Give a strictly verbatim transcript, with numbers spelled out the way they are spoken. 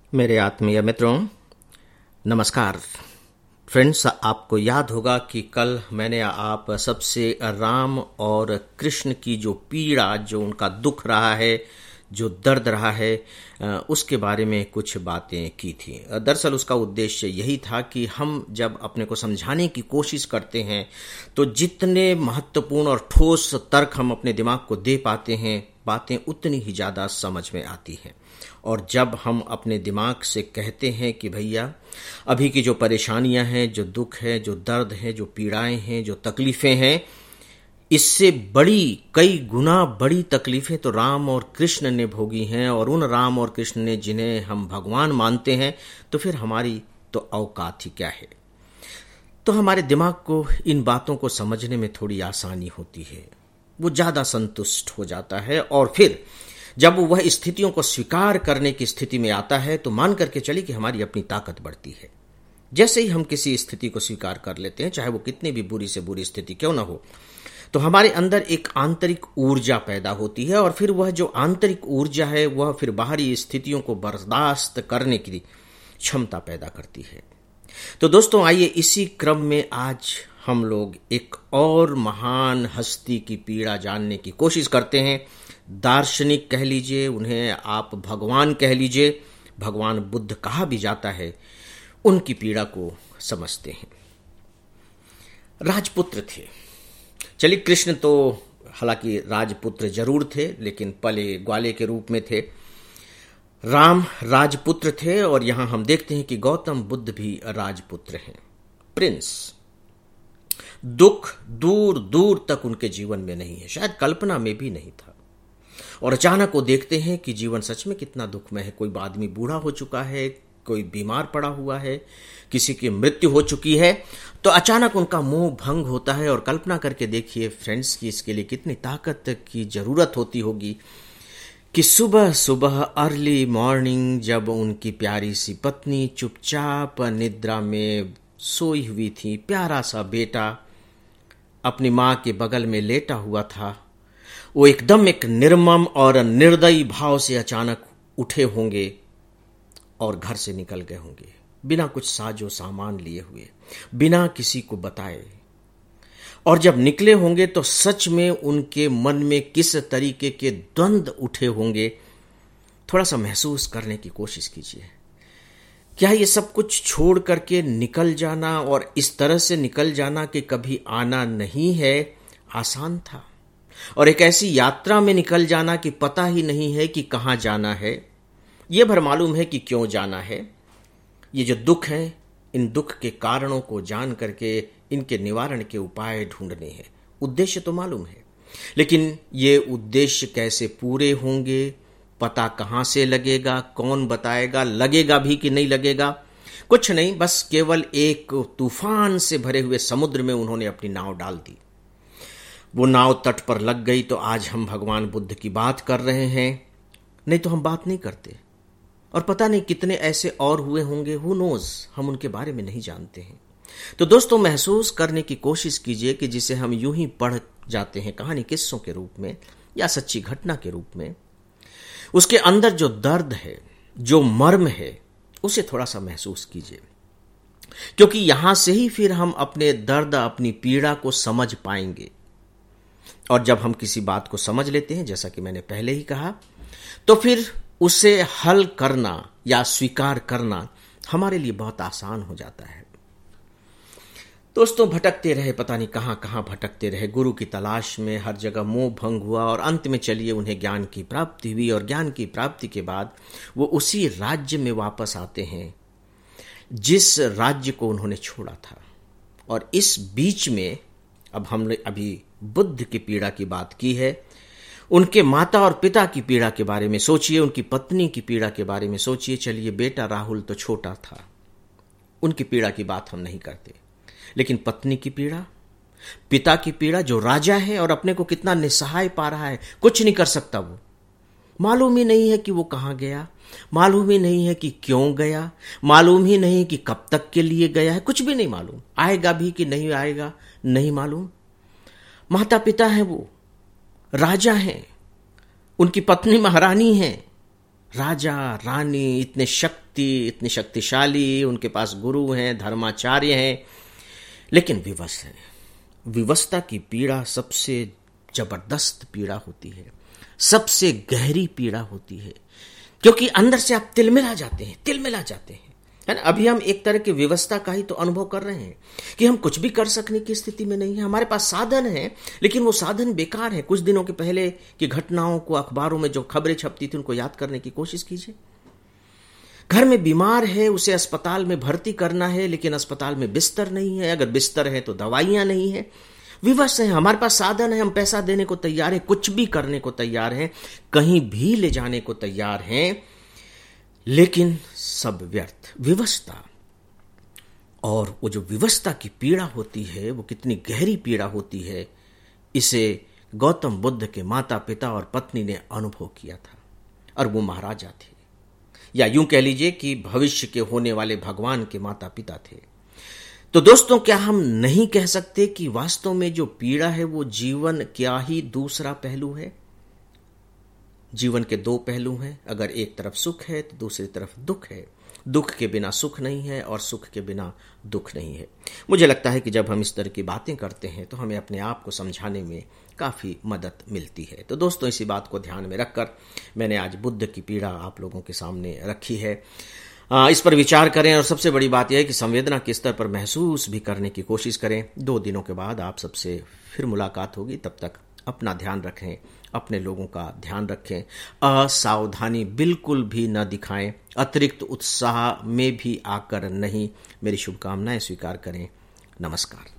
मेरे आत्मीय मित्रों, नमस्कार। फ्रेंड्स, आपको याद होगा कि कल मैंने आप सबसे राम और कृष्ण की जो पीड़ा, जो उनका दुख रहा है, जो दर्द रहा है, उसके बारे में कुछ बातें की थी। दरअसल उसका उद्देश्य यही था कि हम जब अपने को समझाने की कोशिश करते हैं तो जितने महत्वपूर्ण और ठोस तर्क हम अपने दिमाग को दे पाते हैं, बातें उतनी ही ज़्यादा समझ में आती हैं। और जब हम अपने दिमाग से कहते हैं कि भैया अभी की जो परेशानियां हैं, जो दुख है, जो दर्द है, जो पीड़ाएं हैं, जो तकलीफें हैं, इससे बड़ी, कई गुना बड़ी तकलीफें तो राम और कृष्ण ने भोगी हैं, और उन राम और कृष्ण ने जिन्हें हम भगवान मानते हैं, तो फिर हमारी तो औकात ही क्या है। तो हमारे दिमाग को इन बातों को समझने में थोड़ी आसानी होती है, वो ज़्यादा संतुष्ट हो जाता है। और फिर जब वह स्थितियों को स्वीकार करने की स्थिति में आता है तो मान करके चलिए कि हमारी अपनी ताकत बढ़ती है। जैसे ही हम किसी स्थिति को स्वीकार कर लेते हैं, चाहे वो कितनी भी बुरी से बुरी स्थिति क्यों ना हो, तो हमारे अंदर एक आंतरिक ऊर्जा पैदा होती है, और फिर वह जो आंतरिक ऊर्जा है वह फिर बाहरी स्थितियों को बर्दाश्त करने की क्षमता पैदा करती है। तो दोस्तों, आइए इसी क्रम में आज हम लोग एक और महान हस्ती की पीड़ा जानने की कोशिश करते हैं। दार्शनिक कह लीजिए, उन्हें आप भगवान कह लीजिए, भगवान बुद्ध कहा भी जाता है, उनकी पीड़ा को समझते हैं। राजपुत्र थे। चलिए, कृष्ण तो हालांकि राजपुत्र जरूर थे, लेकिन पले ग्वाले के रूप में थे। राम राजपुत्र थे, और यहां हम देखते हैं कि गौतम बुद्ध भी राजपुत्र हैं, प्रिंस। दुख दूर दूर तक उनके जीवन में नहीं है, शायद कल्पना में भी नहीं था। और अचानक वो देखते हैं कि जीवन सच में कितना दुखमय है। कोई आदमी बूढ़ा हो चुका है, कोई बीमार पड़ा हुआ है, किसी की मृत्यु हो चुकी है, तो अचानक उनका मोह भंग होता है। और कल्पना करके देखिए फ्रेंड्स कि इसके लिए कितनी ताकत की जरूरत होती होगी कि सुबह सुबह अर्ली मॉर्निंग जब उनकी प्यारी सी पत्नी चुपचाप निद्रा में सोई हुई थी, प्यारा सा बेटा अपनी मां के बगल में लेटा हुआ था, वो एकदम एक निर्मम और निर्दयी भाव से अचानक उठे होंगे और घर से निकल गए होंगे, बिना कुछ साजो सामान लिए हुए, बिना किसी को बताए। और जब निकले होंगे तो सच में उनके मन में किस तरीके के द्वंद्व उठे होंगे, थोड़ा सा महसूस करने की कोशिश कीजिए। क्या ये सब कुछ छोड़ करके निकल जाना, और इस तरह से निकल जाना कि कभी आना नहीं है, आसान था? और एक ऐसी यात्रा में निकल जाना कि पता ही नहीं है कि कहां जाना है, यह भर मालूम है कि क्यों जाना है। ये जो दुख है, इन दुख के कारणों को जान करके इनके निवारण के उपाय ढूंढने हैं। उद्देश्य तो मालूम है, लेकिन ये उद्देश्य कैसे पूरे होंगे, पता कहां से लगेगा, कौन बताएगा, लगेगा भी कि नहीं लगेगा, कुछ नहीं। बस केवल एक तूफान से भरे हुए समुद्र में उन्होंने अपनी नाव डाल दी। वो नाव तट पर लग गई तो आज हम भगवान बुद्ध की बात कर रहे हैं, नहीं तो हम बात नहीं करते। और पता नहीं कितने ऐसे और हुए होंगे, हु नोज, हम उनके बारे में नहीं जानते हैं। तो दोस्तों, महसूस करने की कोशिश कीजिए कि जिसे हम यूं ही पढ़ जाते हैं कहानी किस्सों के रूप में या सच्ची घटना के रूप में, उसके अंदर जो दर्द है, जो मर्म है, उसे थोड़ा सा महसूस कीजिए, क्योंकि यहां से ही फिर हम अपने दर्द, अपनी पीड़ा को समझ पाएंगे। और जब हम किसी बात को समझ लेते हैं, जैसा कि मैंने पहले ही कहा, तो फिर उसे हल करना या स्वीकार करना हमारे लिए बहुत आसान हो जाता है। दोस्तों, भटकते रहे, पता नहीं कहां कहां भटकते रहे, गुरु की तलाश में, हर जगह मोह भंग हुआ, और अंत में चलिए उन्हें ज्ञान की प्राप्ति हुई। और ज्ञान की प्राप्ति के बाद वो उसी राज्य में वापस आते हैं जिस राज्य को उन्होंने छोड़ा था। और इस बीच में अब हमने अभी बुद्ध की पीड़ा की बात की है, उनके माता और पिता की पीड़ा के बारे में सोचिए, उनकी पत्नी की पीड़ा के बारे में सोचिए। चलिए, बेटा राहुल तो छोटा था, उनकी पीड़ा की बात हम नहीं करते, लेकिन पत्नी की पीड़ा, पिता की पीड़ा, जो राजा है और अपने को कितना निस्सहाय पा रहा है, कुछ नहीं कर सकता। वो मालूम ही नहीं है कि वो कहां गया, मालूम ही नहीं है कि क्यों गया, मालूम ही नहीं कि कब तक के लिए गया है, कुछ भी नहीं मालूम, आएगा भी कि नहीं आएगा नहीं मालूम। माता पिता हैं, वो राजा हैं, उनकी पत्नी महारानी हैं, राजा रानी इतने शक्ति इतने शक्तिशाली, उनके पास गुरु हैं, धर्माचार्य हैं, लेकिन विवश हैं। विवशता की पीड़ा सबसे जबरदस्त पीड़ा होती है, सबसे गहरी पीड़ा होती है, क्योंकि अंदर से आप तिलमिला जाते हैं, तिलमिला जाते हैं, है ना। अभी हम एक तरह की व्यवस्था का ही तो अनुभव कर रहे हैं कि हम कुछ भी कर सकने की स्थिति में नहीं है। हमारे पास साधन है, लेकिन वो साधन बेकार है। कुछ दिनों के पहले की घटनाओं को, अखबारों में जो खबरें छपती थी, उनको याद करने की कोशिश कीजिए। घर में बीमार है, उसे अस्पताल में भर्ती करना है, लेकिन अस्पताल में बिस्तर नहीं है, अगर बिस्तर है तो दवाइयां नहीं है। विवश है, हमारे पास साधन है, हम पैसा देने को तैयार है, कुछ भी करने को तैयार है, कहीं भी ले जाने को तैयार हैं, लेकिन सब व्यर्थ। विवशता, और वो जो विवशता की पीड़ा होती है, वो कितनी गहरी पीड़ा होती है, इसे गौतम बुद्ध के माता पिता और पत्नी ने अनुभव किया था, और वो महाराजा थे, या यूं कह लीजिए कि भविष्य के होने वाले भगवान के माता पिता थे। तो दोस्तों, क्या हम नहीं कह सकते कि वास्तव में जो पीड़ा है वो जीवन क्या ही दूसरा पहलू है? जीवन के दो पहलू हैं, अगर एक तरफ सुख है तो दूसरी तरफ दुख है। दुख के बिना सुख नहीं है और सुख के बिना दुख नहीं है। मुझे लगता है कि जब हम इस तरह की बातें करते हैं तो हमें अपने आप को समझाने में काफ़ी मदद मिलती है। तो दोस्तों, इसी बात को ध्यान में रखकर मैंने आज बुद्ध की पीड़ा आप लोगों के सामने रखी है। आ, इस पर विचार करें, और सबसे बड़ी बात यह है कि संवेदना के स्तर पर महसूस भी करने की कोशिश करें। दो दिनों के बाद आप सबसे फिर मुलाकात होगी। तब तक अपना ध्यान रखें, अपने लोगों का ध्यान रखें, असावधानी बिल्कुल भी न दिखाएं, अतिरिक्त उत्साह में भी आकर नहीं। मेरी शुभकामनाएं स्वीकार करें। नमस्कार।